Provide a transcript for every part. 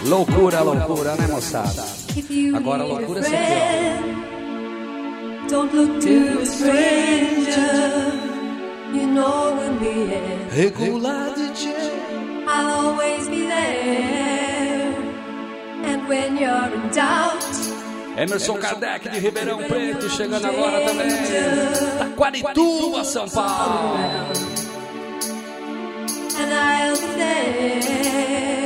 Loucura, loucura, né, moçada? Agora a loucura é sempre. Don't look to a stranger. You know in the end. Regular DJ. I'll always be there. And when you're in doubt. Emerson Kardec de Ribeirão Preto chegando agora também. Taquarituba, São Paulo. And I'll be there.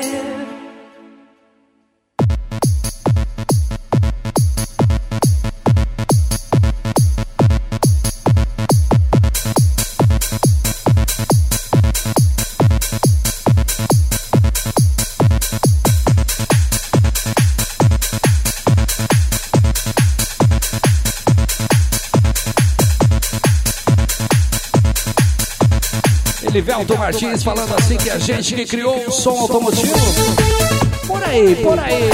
Elivelton Martins falando assim que a gente que criou o som automotivo. Por aí, por aí.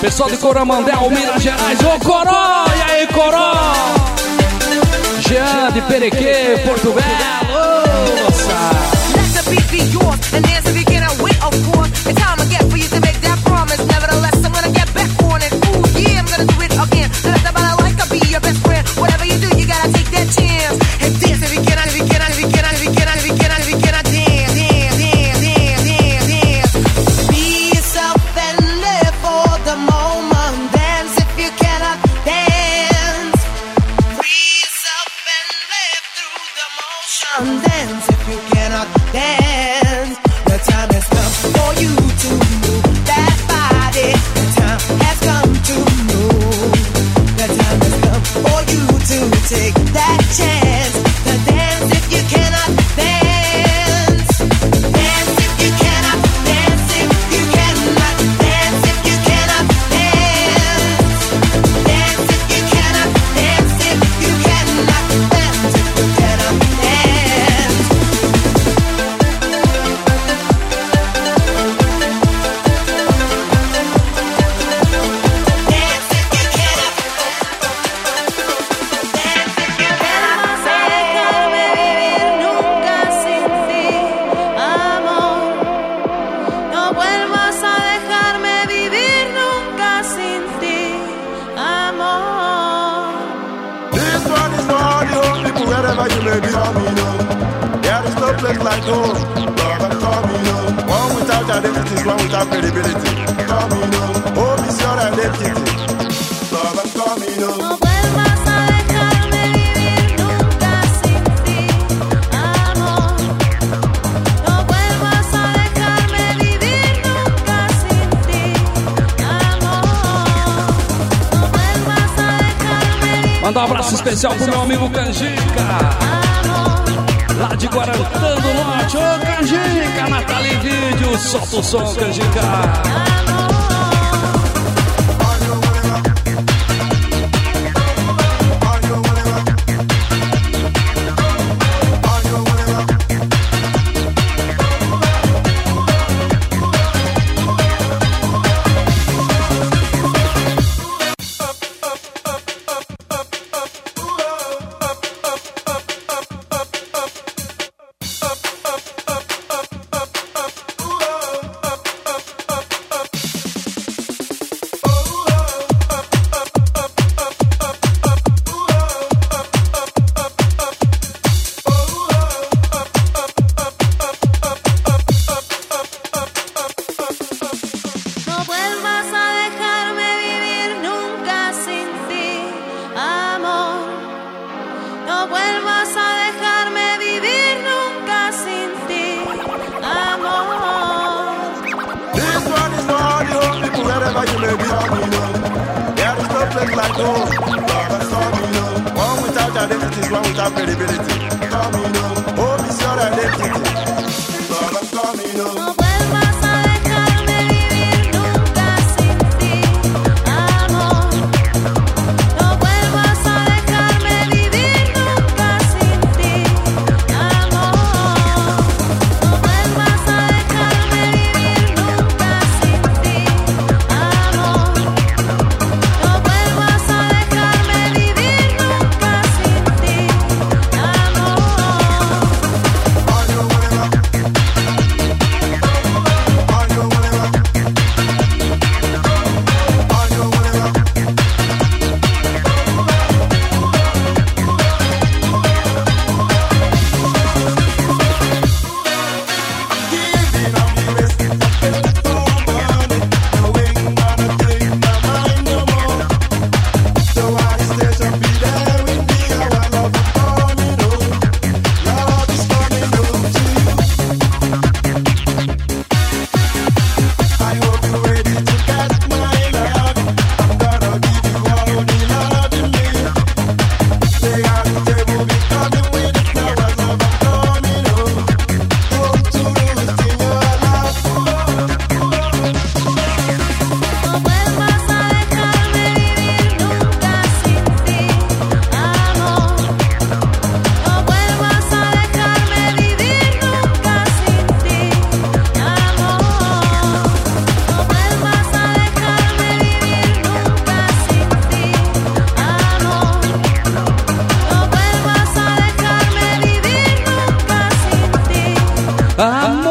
Pessoal de Coromandel, Minas Gerais. Ô Coró, e aí Coró? Jean de Perequê, Porto Belo. Ô, moça. Let the beat be yours, and dance if you cannot wait, of course. It's time again for you to make that promise. Nevertheless, I'm gonna get back on it. Ooh, yeah, I'm gonna do it again. Let the ball like I'll be your best friend. Whatever you do, you gotta take that chance. And dance if you cannot, if you cannot, if you cannot, if you cannot, if you cannot, if you cannot dance, dance, dance, dance, dance, dance. Be yourself and live for the moment. Dance if you cannot dance. Free yourself and live through the motion. Dance if you cannot dance. The time has come for you to move that body. The time has come to move. The time has come for you to take that chance. To dance if you cannot dance. Dance if you cannot dance. If you cannot dance. If you cannot dance. Dance if you cannot dance. If you cannot dance. If you cannot dance. No vuelvas a dejarme vivir nunca sin ti, amor. This one is for all the old people wherever you may be coming home. There is no place like home. Love and coming home. One without identity is one without credibility. Coming home. Home is your identity. Love and coming home. No vuelvas a dejarme vivir nunca sin ti, amor. No vuelvas a dejarme vivir nunca sin ti, amor. No vuelvas a dejarme vivir. Manda um abraço especial pro meu amigo Canjica, lá de Guarantã do Norte. Ô Canjica, Natália em vídeo, solta o som, Canjica. No vuelvas a dejarme vivir nunca sin ti, amor. No vuelvas a dejarme vivir nunca sin ti, amor. This one is for all the old people wherever you may be coming home. There is no place like home. Love and coming home. One without identity is one without credibility. Coming home. Home is your identity. Love and coming home. No vuelvas a dejarme vivir nunca sin ti, amor. No vuelvas a dejarme vivir nunca sin ti, amor. No vuelvas a dejarme vivir nunca sin ti, amor. No vuelvas a dejarme vivir nunca sin ti, amor. A